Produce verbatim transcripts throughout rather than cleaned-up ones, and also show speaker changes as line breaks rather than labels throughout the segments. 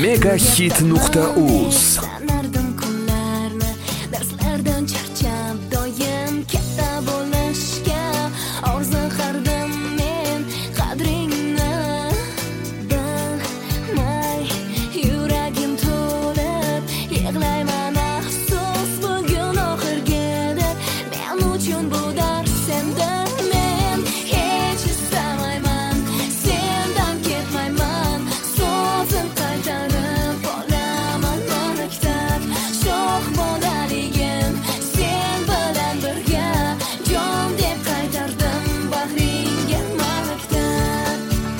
megahit nuqta uz.
Sanardim kunlarni, darslardan charchab doim katta bo'lishga orzu qildim men qadringni bilmay yuragim to'lib yig'layman afsus bugun oxirgidir men uchun bu dars endi men hech istamayman sendan ketmayman so'zim qaytarib olaman maktab shoh bolaligim sen bilan birga jon deb qaytardim bag'ringga maktab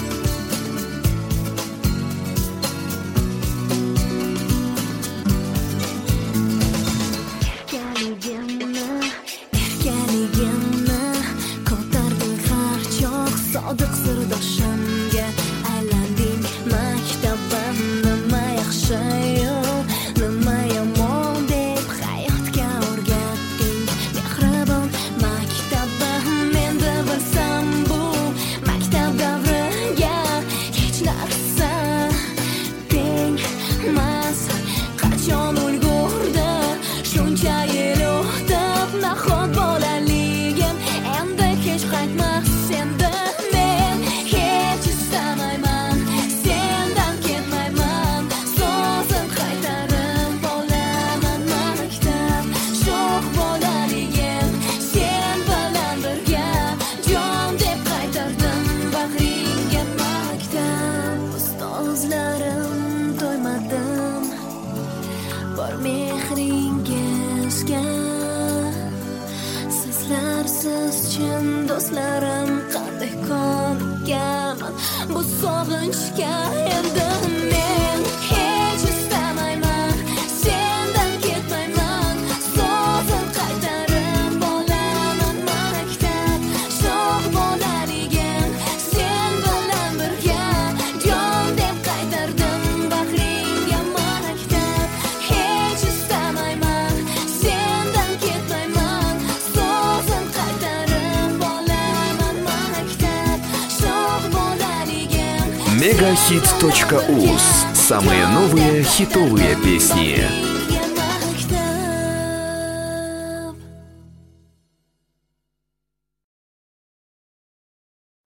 erkaligimni erkaligimni ko'tarding har choq sodiq sirdoshimga aylanding maktabim nima yaxshi-yu nima yomon deb hayotga o'rgatding mehribon maktabim endi bilsam bu maktab davriga hech narsa tengmas qachon ulgurdi shuncha yil o'tib nahot bolaligim endi hech qaytmas endi men hech istamayman sendan ketmayman so'zim qaytarib olaman maktab shoh bolaligim sen bilan birga jon deb qaytardim bag'ringga maktab ustozlarim to'ymadim bor mehringizga sizlarsiz chin do'stlarim qanday ko'ngaman bu sog'inchga endi men hech istamayman sendan ketmayman so'zim qaytarib olaman maktab shoh bolaligim sen bilan birga jon deb qaytardim bag'ringga maktab hech istamayman sendan ketmayman so'zim qaytarib olaman maktab shoh bolaligim
megahit точка уз. Самые новые хитовые песни.